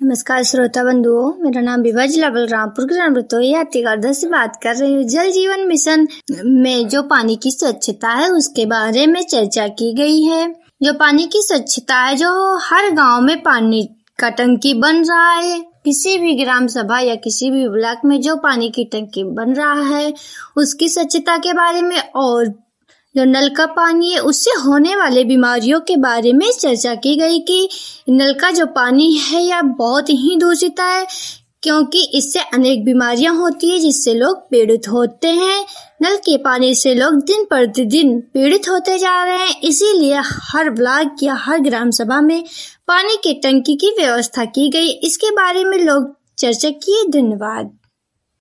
नमस्कार श्रोता बंधुओं, मेरा नाम विभा, जिला बलरामपुर, ग्राम रतोई हाथीगढ़ से बात कर रही हूँ। जल जीवन मिशन में जो पानी की स्वच्छता है उसके बारे में चर्चा की गई है। जो पानी की स्वच्छता है, जो हर गांव में पानी का टंकी बन रहा है, किसी भी ग्राम सभा या किसी भी ब्लॉक में जो पानी की टंकी बन रहा है उसकी स्वच्छता के बारे में, और जो नल का पानी है उससे होने वाले बीमारियों के बारे में चर्चा की गई कि नल का जो पानी है यह बहुत ही दूषित है, क्योंकि इससे अनेक बीमारियां होती है जिससे लोग पीड़ित होते हैं। नल के पानी से लोग दिन प्रतिदिन पीड़ित होते जा रहे हैं, इसीलिए हर ब्लॉक या हर ग्राम सभा में पानी की टंकी की व्यवस्था की गई। इसके बारे में लोग चर्चा किए। धन्यवाद।